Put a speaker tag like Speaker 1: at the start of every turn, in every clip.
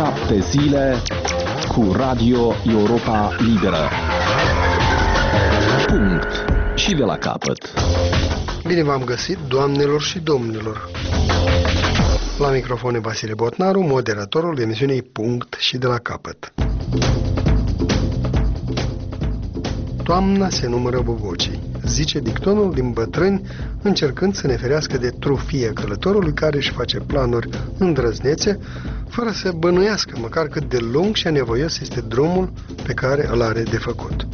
Speaker 1: 7 zile cu Radio Europa Liberă. Punct. Și de la capăt.
Speaker 2: Bine v-am găsit, doamnelor și domnilor. La microfon e Vasile Botnaru, moderatorul emisiunii Punct și de la capăt. Toamna se numără bobocii, zice dictonul din bătrâni, încercând să ne ferească de trufie călătorului care își face planuri îndrăznețe, fără să bănuiască măcar cât de lung și anevoios este drumul pe care îl are de făcut.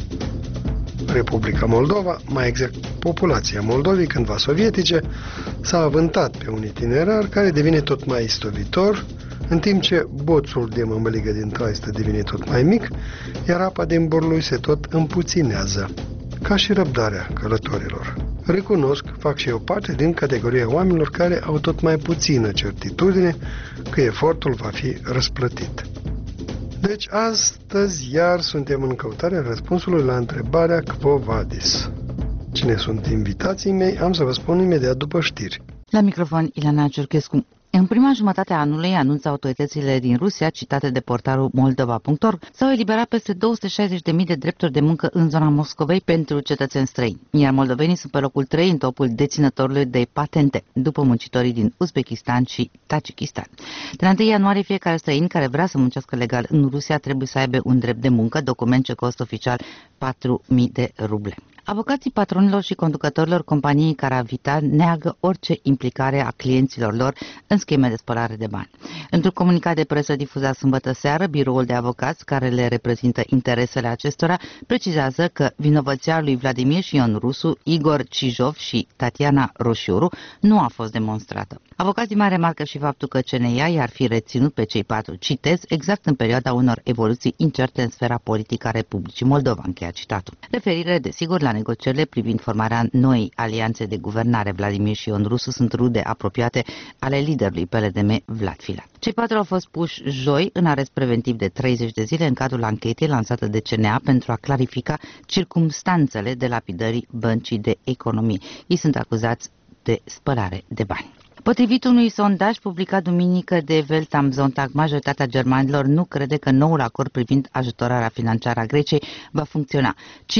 Speaker 2: Republica Moldova, mai exact populația Moldovei cândva sovietice, s-a avântat pe un itinerar care devine tot mai istovitor, în timp ce boțul de mămăligă din traistă devine tot mai mic, iar apa din burlui se tot împuținează, ca și răbdarea călătorilor. Recunosc, fac și eu parte din categoria oamenilor care au tot mai puțină certitudine că efortul va fi răsplătit. Deci, astăzi iar suntem în căutarea răspunsului la întrebarea Quo Vadis. Cine sunt invitații mei, am să vă spun imediat după știri.
Speaker 3: La microfon, Ileana Ciurchescu. În prima jumătate a anului, anunță autoritățile din Rusia, citate de portalul Moldova.org, s-au eliberat peste 260.000 de drepturi de muncă în zona Moscovei pentru cetățeni străini, iar moldovenii sunt pe locul 3 în topul deținătorului de patente, după muncitorii din Uzbekistan și Tajikistan. De la 1 ianuarie, fiecare străin care vrea să muncească legal în Rusia trebuie să aibă un drept de muncă, document ce costă oficial 4.000 de ruble. Avocații patronilor și conducătorilor companiei Caravita neagă orice implicare a clienților lor în scheme de spălare de bani. Într-un comunicat de presă difuzat sâmbătă seară, biroul de avocați care le reprezintă interesele acestora precizează că vinovăția lui Vladimir și Ion Rusu, Igor Cijov și Tatiana Roșioru nu a fost demonstrată. Avocații mai remarcă și faptul că CNA i-ar fi reținut pe cei patru, citez, exact în perioada unor evoluții incerte în sfera politică a Republicii Moldova, încheia citatul. Referire, desigur, la negocierile privind formarea noii alianțe de guvernare. Vladimir și Ion Rusu sunt rude apropiate ale liderului PLDM, Vlad Filat. Cei patru au fost puși joi în arest preventiv de 30 de zile în cadrul anchetei lansată de CNA pentru a clarifica circumstanțele de lapidării Băncii de Economie. Ei sunt acuzați de spălare de bani. Potrivit unui sondaj publicat duminică de Welt am Sonntag, majoritatea germanilor nu crede că noul acord privind ajutorarea financiară a Greciei va funcționa.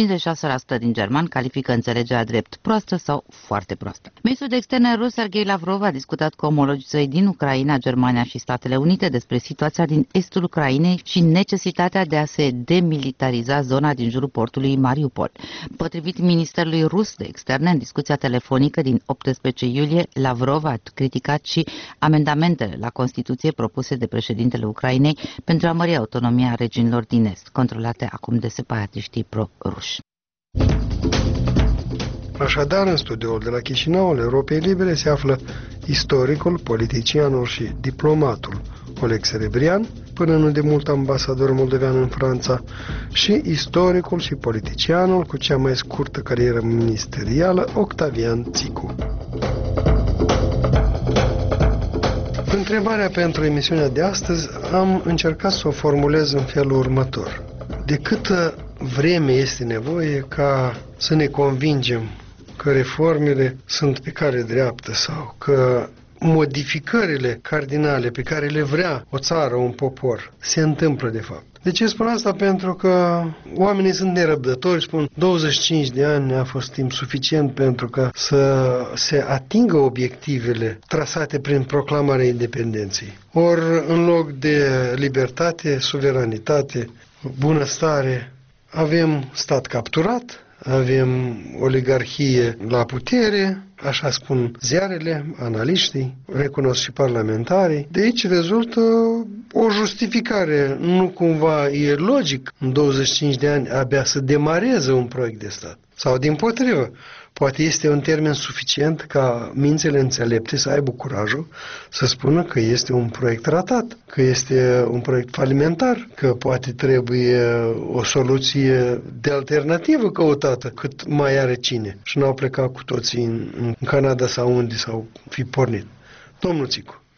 Speaker 3: 56% din germani califică înțelegerea drept proastă sau foarte proastă. Ministrul de externe rus Sergei Lavrov a discutat cu omologii săi din Ucraina, Germania și Statele Unite despre situația din estul Ucrainei și necesitatea de a se demilitariza zona din jurul portului Mariupol. Potrivit Ministerului Rus de Externe, în discuția telefonică din 18 iulie, Lavrov a criticat și amendamentele la Constituție propuse de președintele Ucrainei pentru a mări autonomia regiunilor din Est, controlate acum de separatiștii pro-ruși.
Speaker 2: Așadar, în studioul de la Chișinău al Europei Libere se află istoricul, politicianul și diplomatul Oleg Serebrian, până nu de mult ambasador moldovean în Franța, și istoricul și politicianul cu cea mai scurtă carieră ministerială, Octavian Țicu. Întrebarea pentru emisiunea de astăzi am încercat să o formulez în felul următor. De câtă vreme este nevoie ca să ne convingem că reformele sunt pe cale dreaptă sau că modificările cardinale pe care le vrea o țară, un popor, se întâmplă de fapt? De ce spun asta? Pentru că oamenii sunt nerăbdători, spun 25 de ani a fost timp suficient pentru că să se atingă obiectivele trasate prin proclamarea independenței. Ori în loc de libertate, suveranitate, bunăstare, avem stat capturat, avem oligarhie la putere, așa spun ziarele, analiștii, recunosc și parlamentarii. De aici rezultă o justificare. Nu cumva e logic în 25 de ani abia să demareze un proiect de stat. Sau dimpotrivă, poate este un termen suficient ca mințile înțelepte să aibă curajul să spună că este un proiect ratat, că este un proiect falimentar, că poate trebuie o soluție de alternativă căutată cât mai are cine. Și n-au plecat cu toții în Canada sau unde s-au fi pornit. Domnul Țicu.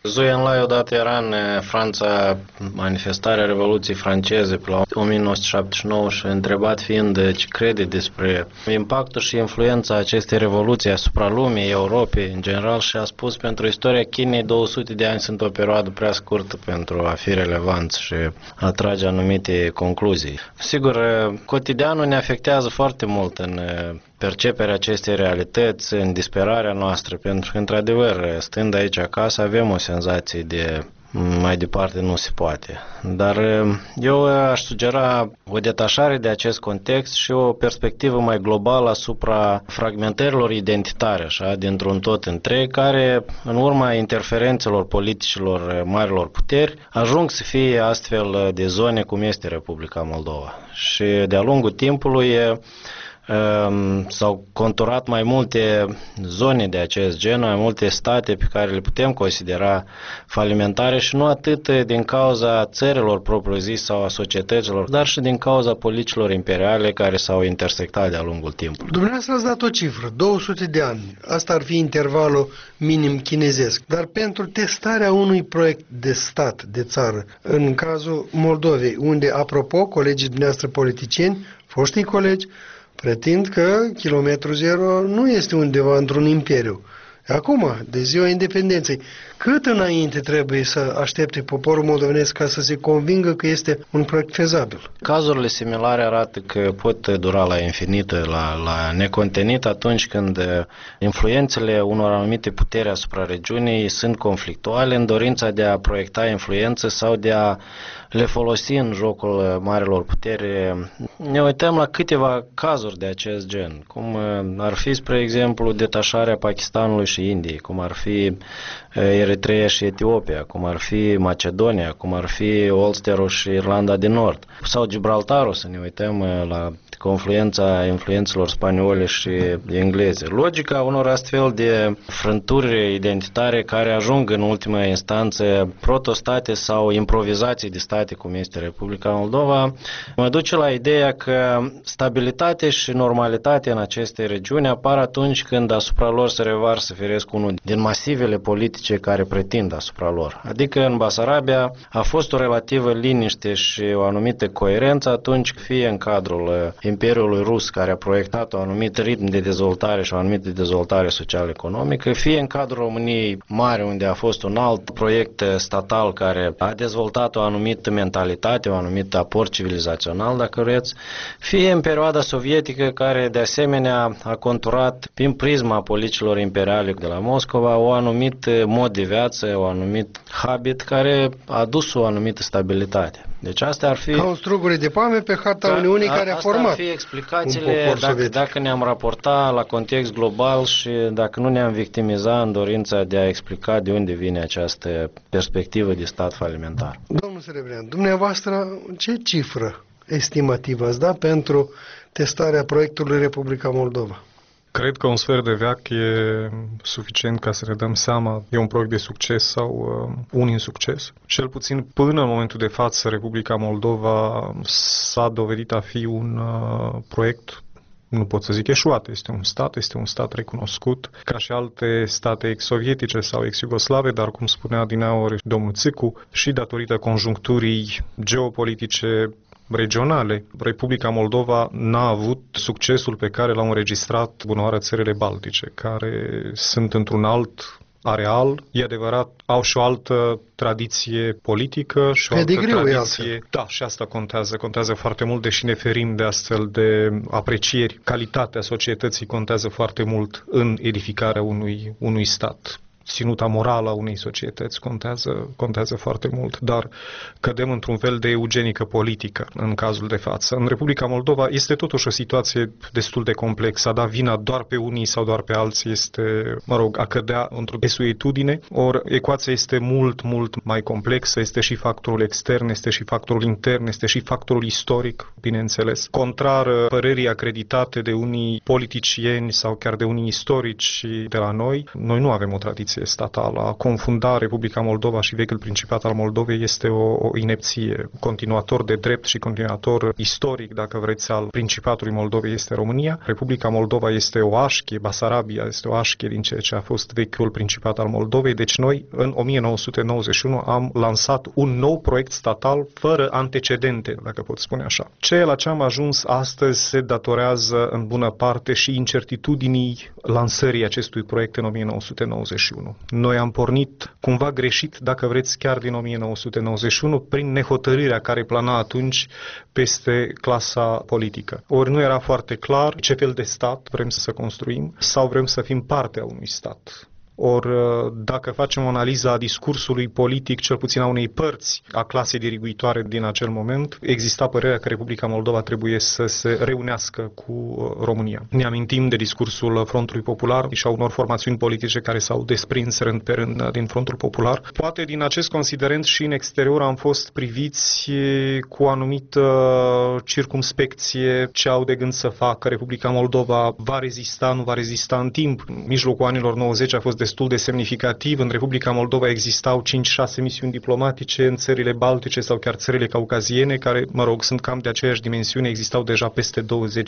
Speaker 4: Zuenlai odată era în Franța manifestarea Revoluției franceze pe la 1979 și întrebat fiind ce crede despre impactul și influența acestei revoluții asupra lumii, Europei în general, și a spus: pentru istoria Chinei 200 de ani sunt o perioadă prea scurtă pentru a fi relevant și a trage anumite concluzii. Sigur, cotidianul ne afectează foarte mult în perceperea acestei realități, în disperarea noastră, pentru că, într-adevăr, stând aici acasă, avem o senzație de mai departe nu se poate. Dar eu aș sugera o detașare de acest context și o perspectivă mai globală asupra fragmentărilor identitare, așa, dintr-un tot întreg, care, în urma interferențelor politicilor marilor puteri, ajung să fie astfel de zone cum este Republica Moldova. Și de-a lungul timpului s-au conturat mai multe zone de acest gen, mai multe state pe care le putem considera falimentare și nu atât din cauza țărilor propriu-zis sau a societăților, dar și din cauza politicilor imperiale care s-au intersectat de-a lungul timpului.
Speaker 2: Dumneavoastră ați dat o cifră, 200 de ani. Asta ar fi intervalul minim chinezesc. Dar pentru testarea unui proiect de stat, de țară, în cazul Moldovei, unde, apropo, colegii dumneavoastră politicieni, foștii colegi, pretind că kilometru zero nu este undeva într-un imperiu. Acum, de ziua independenței, cât înainte trebuie să aștepte poporul moldovenesc ca să se convingă că este un proiect fezabil?
Speaker 4: Cazurile similare arată că pot dura la infinit, la necontenit, atunci când influențele unor anumite puteri asupra regiunii sunt conflictuale în dorința de a proiecta influență sau de a le folosi în jocul marilor puteri. Ne uităm la câteva cazuri de acest gen, cum ar fi, spre exemplu, detașarea Pakistanului și Indiei, cum ar fi Eritreea și Etiopia, cum ar fi Macedonia, cum ar fi Ulsterul și Irlanda de Nord, sau Gibraltarul, să ne uităm la confluența influențelor spaniole și engleze. Logica unor astfel de frânturi identitare care ajung în ultima instanță protostate sau improvizații de state, cum este Republica Moldova, mă duce la ideea că stabilitate și normalitate în aceste regiuni apar atunci când asupra lor se revarsă, firesc, unul din masivele politice care pretind asupra lor. Adică în Basarabia a fost o relativă liniște și o anumită coerență atunci, fie în cadrul Imperiului Rus, care a proiectat un anumit ritm de dezvoltare și o anumită dezvoltare social-economică, fie în cadrul României Mare, unde a fost un alt proiect statal care a dezvoltat o anumită mentalitate, un anumit aport civilizațional, dacă vreți, fie în perioada sovietică, care de asemenea a conturat prin prisma politicilor imperiale de la Moscova o anumit mod de viață, un anumit habit care a adus o anumită stabilitate. Deci astea ar fi...
Speaker 2: Ca un strugure de palme pe harta Uniunii care a format.
Speaker 4: Asta ar fi explicațiile dacă ne-am raporta la context global și dacă nu ne-am victimiza în dorința de a explica de unde vine această perspectivă de stat falimentar.
Speaker 2: Domnul Serebrean, dumneavoastră ce cifră estimativă ați da pentru testarea proiectului Republica Moldova?
Speaker 5: Cred că un sfert de veac e suficient ca să ne dăm seama e un proiect de succes sau un insucces. Cel puțin până în momentul de față, Republica Moldova s-a dovedit a fi un proiect, nu pot să zic eșuat, este un stat recunoscut, ca și alte state ex-sovietice sau ex-iugoslave, dar cum spunea adineauri domnul Țicu, și datorită conjuncturii geopolitice regionale, Republica Moldova n-a avut succesul pe care l-au înregistrat bunoară țările baltice, care sunt într-un alt areal, e adevărat, au și o altă tradiție politică și o altă tradiție. Da, și asta contează foarte mult, deși ne ferim de astfel de aprecieri. Calitatea societății contează foarte mult în edificarea unui stat. Ținuta morală a unei societăți contează foarte mult, dar cădem într-un fel de eugenică politică în cazul de față. În Republica Moldova este totuși o situație destul de complexă. A da vina doar pe unii sau doar pe alții este, a cădea într-o desuetudine, ori ecuația este mult, mult mai complexă, este și factorul extern, este și factorul intern, este și factorul istoric, bineînțeles. Contrar părerii acreditate de unii politicieni sau chiar de unii istorici de la noi nu avem o tradiție tradiție statală. A confunda Republica Moldova și vechiul Principat al Moldovei este o inepție. Continuator de drept și continuator istoric, dacă vreți, al Principatului Moldovei este România. Republica Moldova este o așchie, Basarabia este o așchie din ceea ce a fost vechiul Principat al Moldovei. Deci noi, în 1991, am lansat un nou proiect statal fără antecedente, dacă pot spune așa. Ceea la ce am ajuns astăzi se datorează în bună parte și incertitudinii lansării acestui proiect în 1991. Noi am pornit cumva greșit, dacă vreți, chiar din 1991, prin nehotărârea care plana atunci peste clasa politică. Ori nu era foarte clar ce fel de stat vrem să construim sau vrem să fim parte a unui stat. Ori dacă facem o analiză a discursului politic, cel puțin a unei părți a clasei diriguitoare din acel moment, exista părerea că Republica Moldova trebuie să se reunească cu România. Ne amintim de discursul Frontului Popular și a unor formațiuni politice care s-au desprins rând pe rând din Frontul Popular. Poate din acest considerent și în exterior am fost priviți cu o anumită circumspecție ce au de gând să facă. Republica Moldova va rezista, nu va rezista în timp. În mijlocul anilor 90 a fost destul de semnificativ. În Republica Moldova existau 5-6 misiuni diplomatice în țările baltice sau chiar țările caucaziene, care, sunt cam de aceeași dimensiune. Existau deja peste 20-25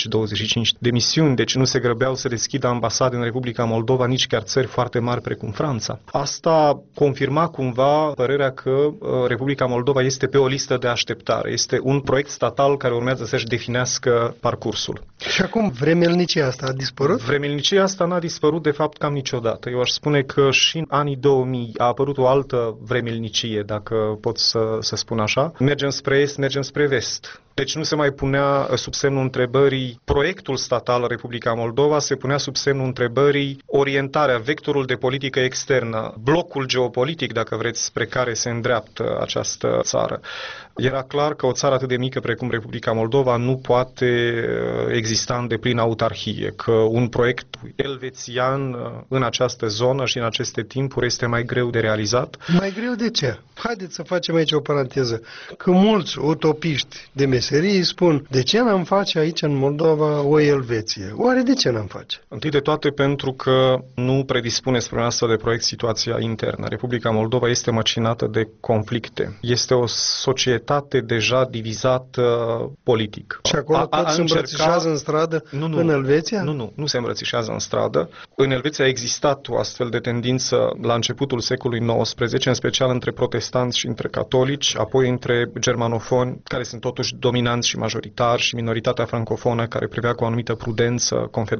Speaker 5: de misiuni, deci nu se grăbeau să deschidă ambasade în Republica Moldova nici chiar țări foarte mari precum Franța. Asta confirma cumva părerea că Republica Moldova este pe o listă de așteptare. Este un proiect statal care urmează să-și definească parcursul.
Speaker 2: Și acum vremelnicia asta a dispărut?
Speaker 5: Vremelnicia asta n-a dispărut de fapt cam niciodată. Eu aș spune că și în anii 2000 a apărut o altă vremelnicie, dacă pot să spun așa. Mergem spre est, mergem spre vest. Deci nu se mai punea sub semnul întrebării proiectul statal Republica Moldova, se punea sub semnul întrebării orientarea, vectorul de politică externă, blocul geopolitic, dacă vreți, spre care se îndreaptă această țară. Era clar că o țară atât de mică precum Republica Moldova nu poate exista în deplină autarhie, că un proiect elvețian în această zonă și în aceste timpuri este mai greu de realizat.
Speaker 2: Mai greu de ce? Haideți să facem aici o paranteză. Că mulți utopiști de meserii spun, de ce n-am face aici în Moldova o Elveție? Oare de ce n-am face?
Speaker 5: Întâi de toate pentru că nu predispune spre un astfel de proiect situația internă. Republica Moldova este măcinată de conflicte. Este o societate deja divizată politic.
Speaker 2: Și acolo tot se îmbrățișează în stradă în Elveția?
Speaker 5: Nu se îmbrățișează în stradă. În Elveția a existat o astfel de tendință la începutul secolului XIX, în special între protestanți și între catolici, apoi între germanofoni, care sunt totuși dominanți și majoritari, și minoritatea francofonă, care privea cu o anumită prudență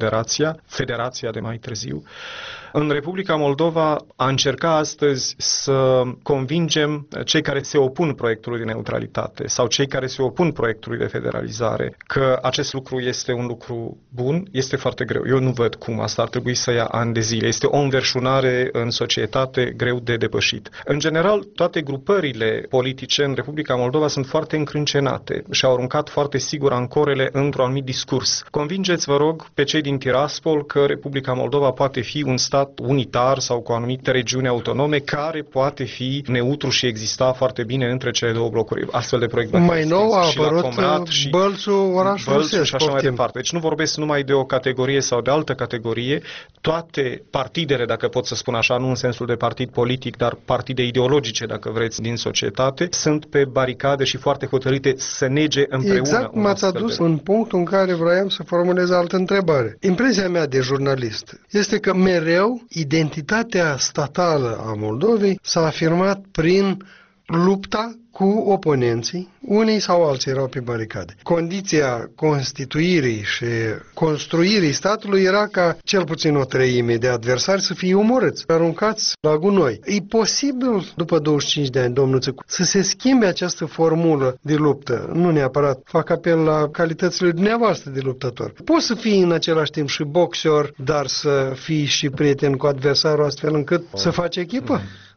Speaker 5: Federația de mai târziu. În Republica Moldova a încercat astăzi să convingem cei care se opun proiectului de neutralitate sau cei care se opun proiectului de federalizare că acest lucru este un lucru bun, este foarte greu. Eu nu văd cum asta ar trebui să ia ani de zile. Este o înverșunare în societate greu de depășit. În general, toate grupările politice în Republica Moldova sunt foarte încrâncenate și au aruncat foarte sigur ancorele într-un anumit discurs. Convingeți, vă rog, pe cei din Tiraspol că Republica Moldova poate fi un stat unitar sau cu anumite regiuni autonome care poate fi neutru și exista foarte bine între cele două blocuri. Astfel de proiect
Speaker 2: mai nou a apărut Bălțul, orașul rusesc,
Speaker 5: și așa mai departe. Deci nu vorbesc numai de o categorie sau de altă categorie. Toate partidele, dacă pot să spun așa, nu în sensul de partid politic, dar partide ideologice, dacă vreți, din societate, sunt pe baricade și foarte hotărâte să nege împreună.
Speaker 2: Exact, m-ați adus în punctul în care vroiam să formulez altă întrebare. Impresia mea de jurnalist este că mereu identitatea statală a Moldovei s-a afirmat prin lupta cu oponenții, unii sau alții erau pe baricade. Condiția constituirii și construirii statului era ca cel puțin o treime de adversari să fie omorâți, aruncați la gunoi. E posibil, după 25 de ani, domnul Țăcu, să se schimbe această formulă de luptă? Nu neapărat fac apel la calitățile dumneavoastră de luptător. Poți să fii în același timp și boxer, dar să fii și prieten cu adversarul astfel încât să faci echipă?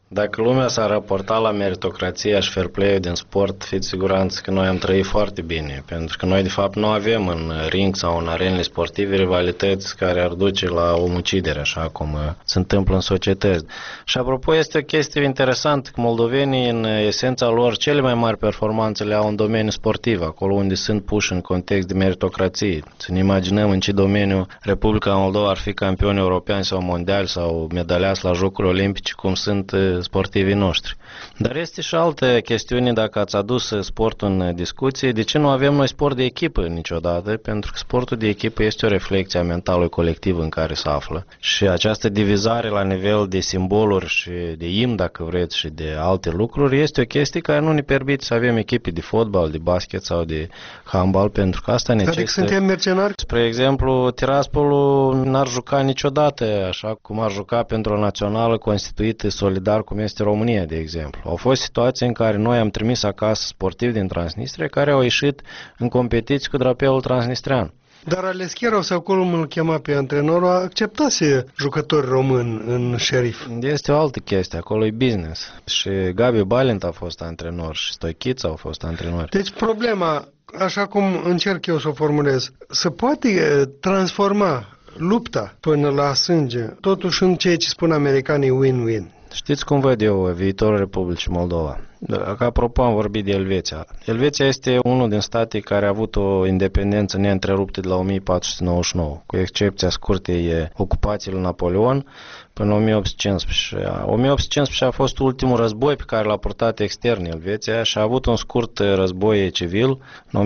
Speaker 4: Dacă lumea s-ar raporta la meritocrația și fair play-ul din sport, fiți siguranți că noi am trăit foarte bine, pentru că noi de fapt nu avem în ring sau în arenele sportive rivalități care ar duce la omucidere, așa cum se întâmplă în societăți. Și apropo, este o chestie interesantă că moldovenii în esența lor cele mai mari performanțe le au în domeniul sportiv, acolo unde sunt puși în context de meritocrație. Să ne imaginăm în ce domeniu Republica Moldova ar fi campioni europeani sau mondiali sau medaliați la Jocuri Olimpice, cum sunt sportivii noștri. Dar este și altă chestiune, dacă ați adus sportul în discuție, de ce nu avem noi sport de echipă niciodată? Pentru că sportul de echipă este o reflecție a mentalului colectiv în care se află. Și această divizare la nivel de simboluri și de imn, dacă vreți, și de alte lucruri, este o chestie care nu ne permite să avem echipe de fotbal, de basket sau de handbal, pentru că asta necesită...
Speaker 2: Adică suntem mercenari?
Speaker 4: Spre exemplu, Tiraspolul n-ar juca niciodată așa cum ar juca pentru o națională constituită solidar cum este România, de exemplu. Au fost situații în care noi am trimis acasă sportivi din Transnistria care au ieșit în competiții cu drapelul transnistrean.
Speaker 2: Dar Aleschierau sau cum îl chema pe antrenorul acceptase jucători români în Șerif.
Speaker 4: Este o altă chestie, acolo e business. Și Gabi Balint a fost antrenor și Stoichița au fost antrenori.
Speaker 2: Deci problema, așa cum încerc eu să o formulez, se poate transforma lupta până la sânge, totuși în ceea ce spun americanii win-win.
Speaker 4: Știți cum văd eu viitorul Republicii Moldova? Că apropo am vorbit de Elveția. Elveția este unul din state care a avut o independență neîntreruptă de la 1499, cu excepția scurtei ocupației lui Napoleon până 1815. 1815 a fost ultimul război pe care l-a purtat extern Elveția și a avut un scurt război civil, în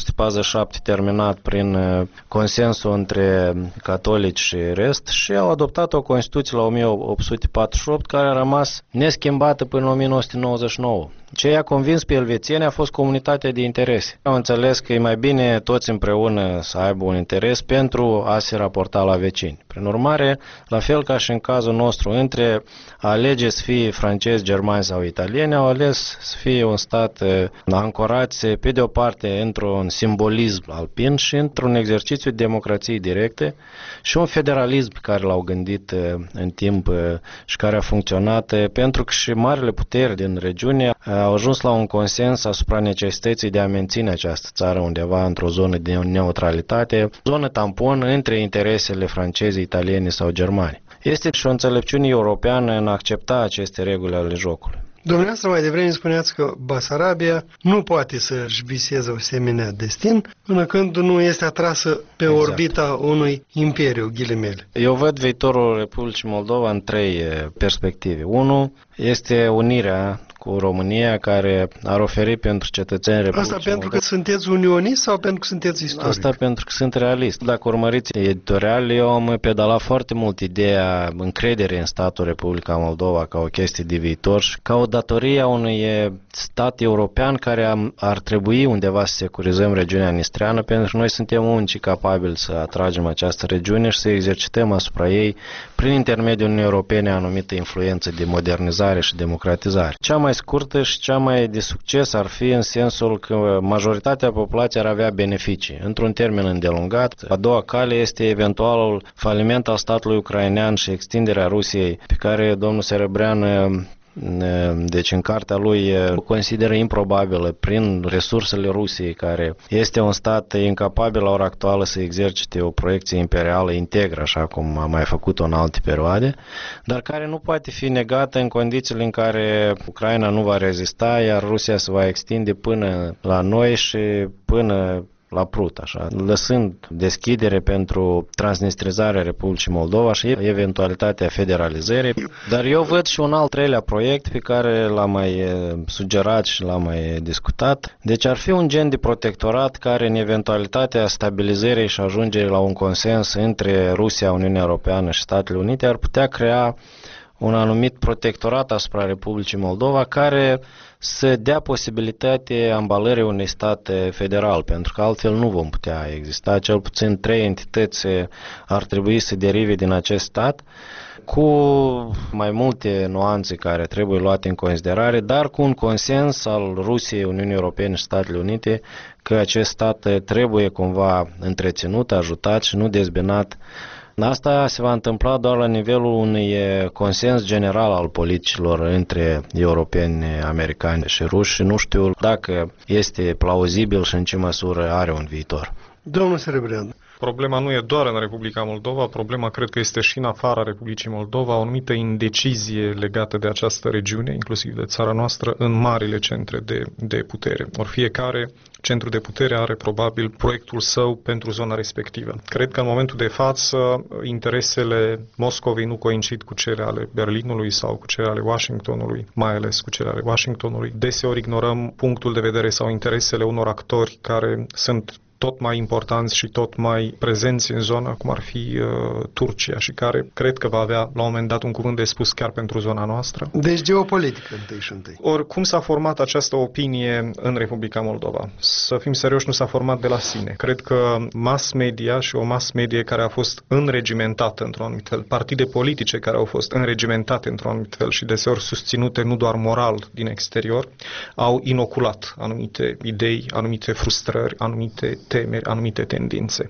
Speaker 4: 1847 terminat prin consensul între catolici și rest și au adoptat o Constituție la 1848 care a rămas neschimbată până în 1999. Ce i-a convins pe elvețieni a fost comunitatea de interese. Au înțeles că e mai bine toți împreună să aibă un interes pentru a se raporta la vecini. Prin urmare, la fel ca și în cazul nostru, între a alege să fie francezi, germani sau italieni, au ales să fie un stat ancorat pe de o parte într-un simbolism alpin și într-un exercițiu de democrație directe și un federalism pe care l-au gândit în timp și care a funcționat pentru că și marile puteri din regiune au ajuns la un consens asupra necesității de a menține această țară undeva într-o zonă de neutralitate, zonă tampon între interesele franceze, italiene sau germane. Este și o înțelepciune europeană în a accepta aceste reguli ale jocului.
Speaker 2: Dumneavoastră mai devreme spuneați că Basarabia nu poate să-și viseze o asemenea destin până când nu este atrasă pe orbita unui imperiu, ghilimele.
Speaker 4: Eu văd viitorul Republicii Moldova în trei perspective. Unu este unirea cu România, care ar oferi pentru cetățenii Republicii
Speaker 2: Asta pentru că sunteți unionist sau pentru că sunteți istoric?
Speaker 4: Asta pentru că sunt realist. Dacă urmăriți editorial, eu am pedalat foarte mult ideea încrederii în statul Republica Moldova ca o chestie de viitor și ca o datorie a unui stat european care ar trebui undeva să securizăm regiunea nistreană, pentru că noi suntem unicii capabili să atragem această regiune și să exercităm asupra ei prin intermediul Uniunii Europene anumită influență de modernizare și democratizare. Cea mai scurtă și cea mai de succes ar fi în sensul că majoritatea populației ar avea beneficii. Într-un termen îndelungat, a doua cale este eventualul faliment al statului ucrainean și extinderea Rusiei, pe care domnul Serebrean deci în cartea lui consideră improbabilă prin resursele Rusiei, care este un stat incapabil la ora actuală să exercite o proiecție imperială integră, așa cum a mai făcut-o în alte perioade, dar care nu poate fi negată în condițiile în care Ucraina nu va rezista, iar Rusia se va extinde până la noi și până la Prut, așa, lăsând deschidere pentru transnistrizarea Republicii Moldova și eventualitatea federalizării. Dar eu văd și un al treilea proiect pe care l-am mai sugerat și l-am mai discutat. Deci ar fi un gen de protectorat care în eventualitatea stabilizării și ajungerii la un consens între Rusia, Uniunea Europeană și Statele Unite ar putea crea un anumit protectorat asupra Republicii Moldova care să dea posibilitate ambalării unui stat federal, pentru că altfel nu vom putea exista. Cel puțin 3 entități ar trebui să derive din acest stat, cu mai multe nuanțe care trebuie luate în considerare, dar cu un consens al Rusiei, Uniunii Europene și Statele Unite că acest stat trebuie cumva întreținut, ajutat și nu dezbinat Asta se va întâmpla doar la nivelul unui consens general al politicilor între europeni, americani și ruși și nu știu dacă este plauzibil și în ce măsură are un viitor.
Speaker 2: Domnul Serebreanu.
Speaker 5: Problema nu e doar în Republica Moldova, problema cred că este și în afara Republicii Moldova, o anumită indecizie legată de această regiune, inclusiv de țara noastră, în marile centre de putere. Ori fiecare centru de putere are probabil proiectul său pentru zona respectivă. Cred că în momentul de față interesele Moscovei nu coincid cu cele ale Berlinului sau cu cele ale Washingtonului, mai ales cu cele ale Washingtonului. Deseori ignorăm punctul de vedere sau interesele unor actori care sunt tot mai importanți și tot mai prezenți în zona, cum ar fi Turcia, și care cred că va avea la un moment dat un cuvânt de spus chiar pentru zona noastră.
Speaker 2: Deci geopolitică întâi și întâi.
Speaker 5: Ori cum s-a format această opinie în Republica Moldova? Să fim serioși, nu s-a format de la sine. Cred că mass media și o mass media care a fost înregimentată într-un anumit fel, partide politice care au fost înregimentate într-un anumit fel și deseori susținute nu doar moral din exterior, au inoculat anumite idei, anumite frustrări, anumite temeri, anumite tendințe.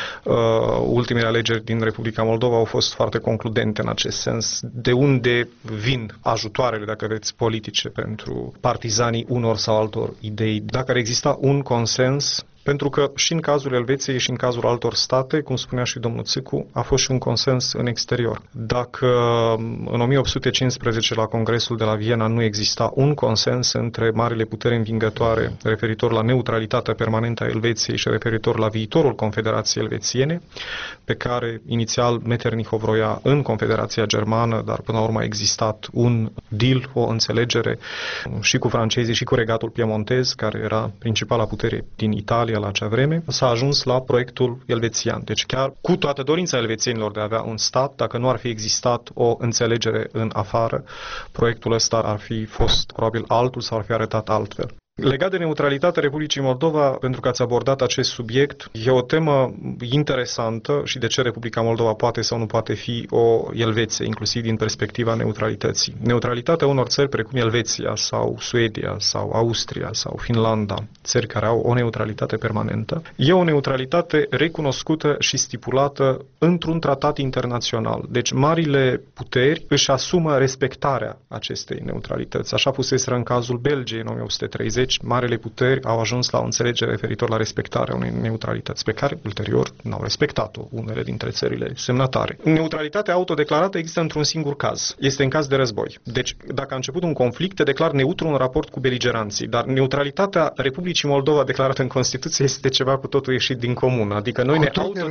Speaker 5: Ultimele alegeri din Republica Moldova au fost foarte concludente în acest sens. De unde vin ajutoarele, dacă vreți, politice pentru partizanii unor sau altor idei? Dacă ar exista un consens, pentru că și în cazul Elveției și în cazul altor state, cum spunea și domnul Țicu, a fost și un consens în exterior. Dacă în 1815 la Congresul de la Viena nu exista un consens între marile puteri învingătoare referitor la neutralitatea permanentă a Elveției și referitor la viitorul Confederației Elvețiene, pe care inițial Metternich o vroia în Confederația Germană, dar până la urmă a existat un deal, o înțelegere și cu francezii și cu regatul piemontez, care era principala putere din Italia la acea vreme, s-a ajuns la proiectul elvețian. Deci chiar cu toată dorința elvețienilor de a avea un stat, dacă nu ar fi existat o înțelegere în afară, proiectul ăsta ar fi fost probabil altul sau ar fi arătat altfel. Legat de neutralitatea Republicii Moldova, pentru că ați abordat acest subiect, e o temă interesantă și de ce Republica Moldova poate sau nu poate fi o Elveție, inclusiv din perspectiva neutralității. Neutralitatea unor țări precum Elveția sau Suedia sau Austria sau Finlanda, țări care au o neutralitate permanentă, e o neutralitate recunoscută și stipulată într-un tratat internațional. Deci marile puteri își asumă respectarea acestei neutralități. Așa fuseseră în cazul Belgiei în 1830, marele puteri au ajuns la o înțelegere referitor la respectarea unei neutralități, pe care ulterior n-au respectat-o unele dintre țările semnatare. Neutralitatea autodeclarată există într-un singur caz. Este în caz de război. Deci, dacă a început un conflict, te declar neutru în raport cu beligeranții, dar neutralitatea Republicii Moldova declarată în Constituție este ceva cu totul ieșit din comun. Adică noi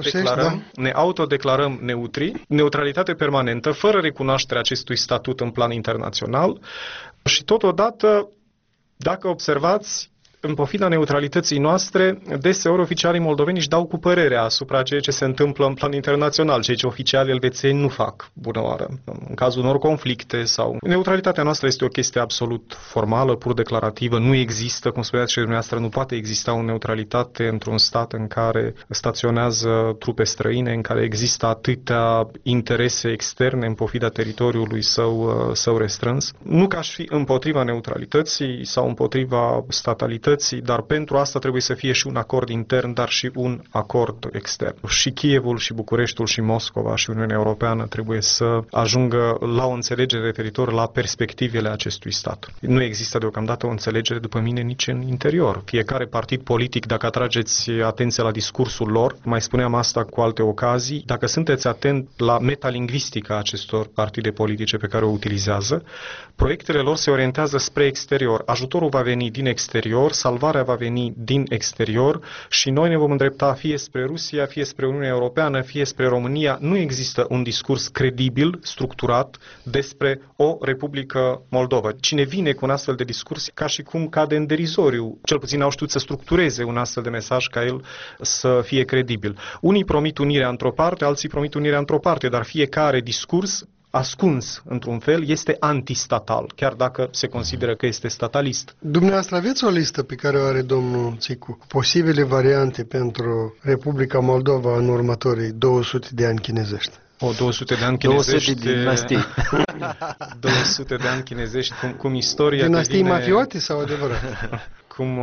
Speaker 5: ne autodeclarăm neutri, neutralitate permanentă, fără recunoașterea acestui statut în plan internațional și totodată, dacă observați, în pofida neutralității noastre, deseori oficialii moldoveni își dau cu părerea asupra ceea ce se întâmplă în plan internațional, ceea ce oficialii elvețieni nu fac, bună oară, în cazul unor conflicte sau... Neutralitatea noastră este o chestie absolut formală, pur declarativă, nu există, cum spuneați și dumneavoastră, nu poate exista o neutralitate într-un stat în care staționează trupe străine, în care există atâtea interese externe în pofida teritoriului său restrâns. Nu că aș fi împotriva neutralității sau împotriva statalității, dar pentru asta trebuie să fie și un acord intern, dar și un acord extern. Și Kievul, și Bucureștiul, și Moscova, și Uniunea Europeană trebuie să ajungă la o înțelegere referitor la perspectivele acestui stat. Nu există deocamdată o înțelegere, după mine, nici în interior. Fiecare partid politic, dacă atrageți atenția la discursul lor, mai spuneam asta cu alte ocazii, dacă sunteți atent la metalingvistica acestor partide politice pe care o utilizează, proiectele lor se orientează spre exterior. Ajutorul va veni din exterior, salvarea va veni din exterior și noi ne vom îndrepta fie spre Rusia, fie spre Uniunea Europeană, fie spre România. Nu există un discurs credibil, structurat despre o Republică Moldova. Cine vine cu un astfel de discurs, ca și cum cade în derizoriu, cel puțin au știut să structureze un astfel de mesaj ca el să fie credibil. Unii promit unirea într-o parte, alții promit unirea într-o parte, dar fiecare discurs ascuns, într-un fel, este antistatal, chiar dacă se consideră că este statalist.
Speaker 2: Dumneavoastră aveți o listă pe care o are domnul Țicu, posibile variante pentru Republica Moldova în următorii 200 de ani chinezești?
Speaker 5: 200 de ani chinezești.
Speaker 4: 200 de dinastii.
Speaker 5: 200 de ani chinezești, cum istoria
Speaker 2: dinastii
Speaker 5: devine...
Speaker 2: mafiote sau adevărat?
Speaker 5: cum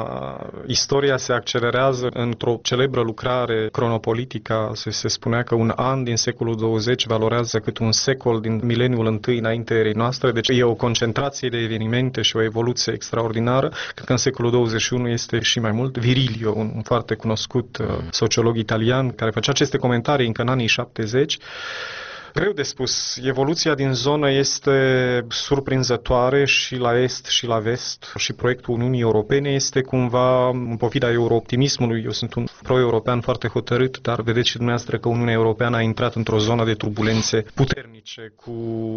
Speaker 5: istoria se accelerează într-o celebră lucrare cronopolitică. Se spunea că un an din secolul 20 valorează cât un secol din mileniul I înaintea erei noastre, deci e o concentrație de evenimente și o evoluție extraordinară. Cred că în secolul 21 este și mai mult. Virilio, un foarte cunoscut sociolog italian, care făcea aceste comentarii încă în anii 70. Greu de spus. Evoluția din zonă este surprinzătoare și la est și la vest și proiectul Uniunii Europene este cumva, în pofida eurooptimismului, eu sunt un pro-european foarte hotărât, dar vedeți și dumneavoastră că Uniunea Europeană a intrat într-o zonă de turbulențe puternice, cu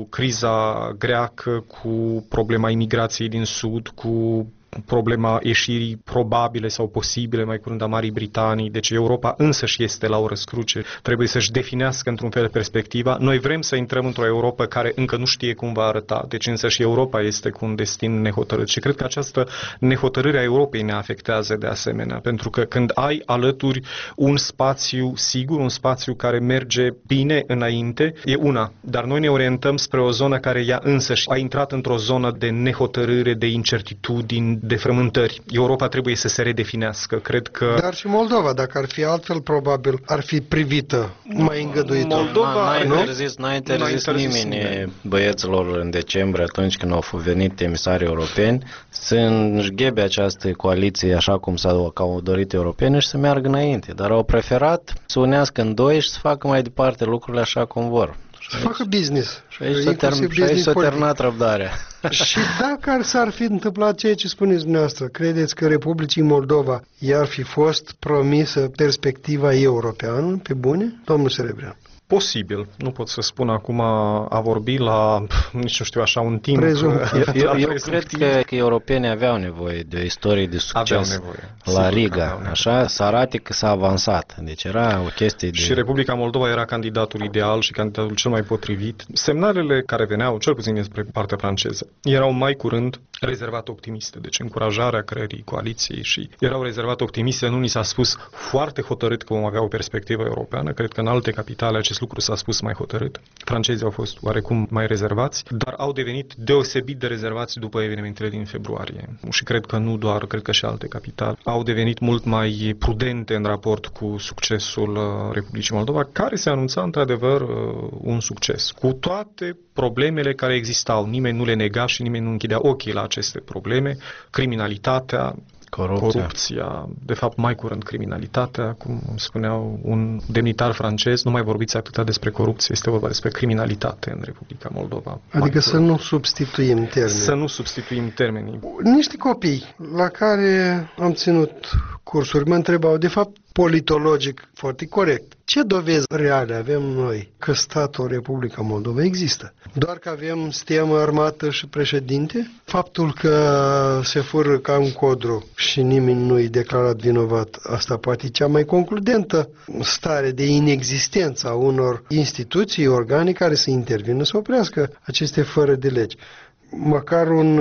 Speaker 5: criza greacă, cu problema imigrației din sud, cu problema ieșirii probabile sau posibile mai curând a Marii Britanii. Deci Europa însăși este la o răscruce. Trebuie să-și definească într-un fel perspectiva. Noi vrem să intrăm într-o Europa care încă nu știe cum va arăta. Deci însăși Europa este cu un destin nehotărât. Și cred că această nehotărâre a Europei ne afectează de asemenea. Pentru că când ai alături un spațiu sigur, un spațiu care merge bine înainte, e una. Dar noi ne orientăm spre o zonă care ea însăși a intrat într-o zonă de nehotărâre, de incertitudini, de frământări. Europa trebuie să se redefinească. Cred că... Dar
Speaker 2: și Moldova, dacă ar fi altfel, probabil ar fi privită mai îngăduitor.
Speaker 4: Moldova n-a interzis nimeni băieților în decembrie, atunci când au venit emisarii europeni, să înșghebe această coaliție așa cum s-au dorit europene și să meargă înainte. Dar au preferat să unească în doi și să facă mai departe lucrurile așa cum vor.
Speaker 2: Să facă business.
Speaker 4: Și aici s-a terminat răbdarea.
Speaker 2: Și dacă s-ar fi întâmplat ceea ce spuneți dumneavoastră, credeți că Republicii Moldova i-ar fi fost promisă perspectiva europeană, pe bune, domnul Serebrean?
Speaker 5: Posibil. Nu pot să spun acum a vorbi la, nici nu știu așa, un timp.
Speaker 4: Eu cred că europenii aveau nevoie de o istorie de succes la Riga, așa, să arate că s-a avansat. Deci era o chestie de...
Speaker 5: Și Republica Moldova era candidatul ideal și candidatul cel mai potrivit. Semnalele care veneau, cel puțin despre partea franceză, erau mai curând rezervate optimiste. Deci încurajarea creării coaliției și erau rezervate optimiste. Nu ni s-a spus foarte hotărât că vom avea o perspectivă europeană. Cred că în alte capitale acest lucru s-a spus mai hotărât. Francezii au fost oarecum mai rezervați, dar au devenit deosebit de rezervați după evenimentele din februarie. Și cred că nu doar, cred că și alte capitale au devenit mult mai prudente în raport cu succesul Republicii Moldova, care se anunța într-adevăr un succes. Cu toate problemele care existau, nimeni nu le nega și nimeni nu închidea ochii la aceste probleme, criminalitatea, corupția, de fapt mai curând criminalitatea, cum spuneau un demnitar francez, nu mai vorbiți atâta despre corupție, este vorba despre criminalitate în Republica Moldova.
Speaker 2: Adică să nu substituim termenii.
Speaker 5: Să nu substituim termenii.
Speaker 2: Niște copii la care am ținut cursuri mă întrebau, de fapt, politologic, foarte corect, ce dovezi reale avem noi că statul Republica Moldova există? Doar că avem stemă, armată și președinte? Faptul că se fură ca un codru și nimeni nu-i declarat vinovat, asta poate cea mai concludentă stare de inexistență a unor instituții, organe care să intervină să oprească aceste fără de legi. Măcar un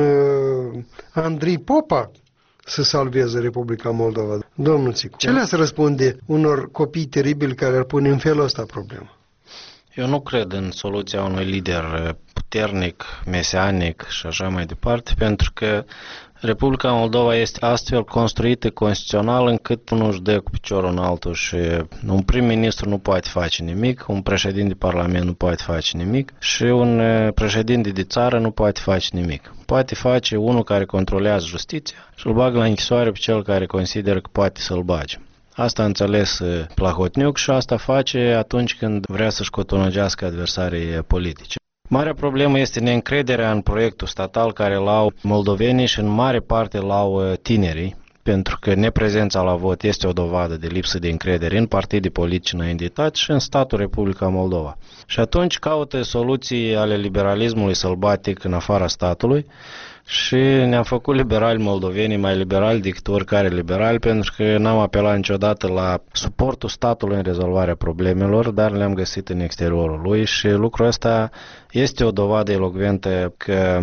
Speaker 2: Andrei Popa să salveze Republica Moldova. Domnul Țicu, ce le-ați răspunde unor copii teribili care ar pune în felul ăsta problemă?
Speaker 4: Eu nu cred în soluția unui lider puternic, mesianic și așa mai departe, pentru că Republica Moldova este astfel construită constituțional încât nu își dă cu piciorul în altul și un prim-ministru nu poate face nimic, un președinte de parlament nu poate face nimic și un președinte de țară nu poate face nimic. Poate face unul care controlează justiția și îl bagă la închisoare pe cel care consideră că poate să-l bage. Asta a înțeles Plahotniuc și asta face atunci când vrea să-și cotonogească adversarii politici. Marea problemă este neîncrederea în proiectul statal care l-au moldovenii și în mare parte l-au tinerii, pentru că neprezența la vot este o dovadă de lipsă de încredere în partide politice înaintate și în statul Republica Moldova. Și atunci caută soluții ale liberalismului sălbatic în afara statului și ne-am făcut liberali moldovenii mai liberali decât oricare liberali, pentru că n-am apelat niciodată la suportul statului în rezolvarea problemelor, dar le-am găsit în exteriorul lui și lucrul ăsta este o dovadă elocventă că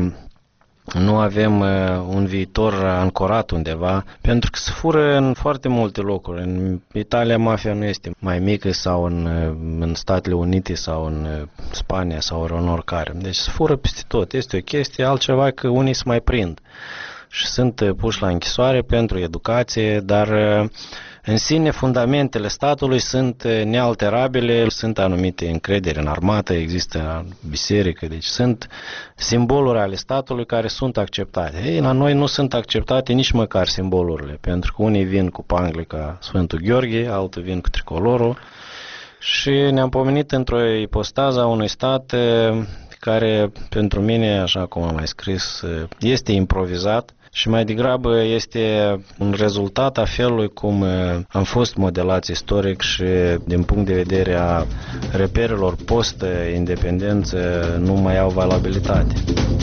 Speaker 4: nu avem un viitor ancorat undeva, pentru că se fură în foarte multe locuri. În Italia mafia nu este mai mică sau în Statele Unite sau în Spania sau în oricare. Deci se fură peste tot. Este o chestie, altceva că unii se mai prind. și sunt puși la închisoare pentru educație, dar în sine fundamentele statului sunt nealterabile, sunt anumite încredere în armată, există biserică, deci sunt simboluri ale statului care sunt acceptate. Ei, la noi nu sunt acceptate nici măcar simbolurile, pentru că unii vin cu pangle ca Sfântul Gheorghe, alții vin cu tricolorul și ne-am pomenit într-o ipostază a unui stat care pentru mine, așa cum am mai scris, este improvizat și mai degrabă este un rezultat a felului cum am fost modelați istoric și din punct de vedere a reperelor post-independență nu mai au valabilitate.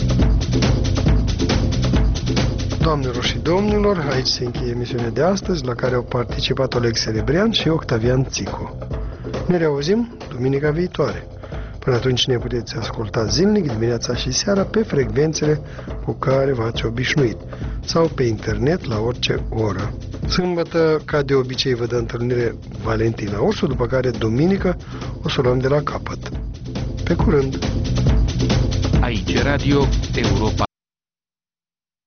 Speaker 2: Doamnelor și domnilor, aici se încheie emisiunea de astăzi, la care au participat Oleg Serebrian și Octavian Țicu. Ne reauzim duminica viitoare. Până atunci ne puteți asculta zilnic, dimineața și seara, pe frecvențele cu care v-ați obișnuit sau pe internet la orice oră. Sâmbătă, ca de obicei, vă dă întâlnire Valentina Orsu, după care duminică o să o luăm de la capăt. Pe curând!
Speaker 1: Aici Radio Europa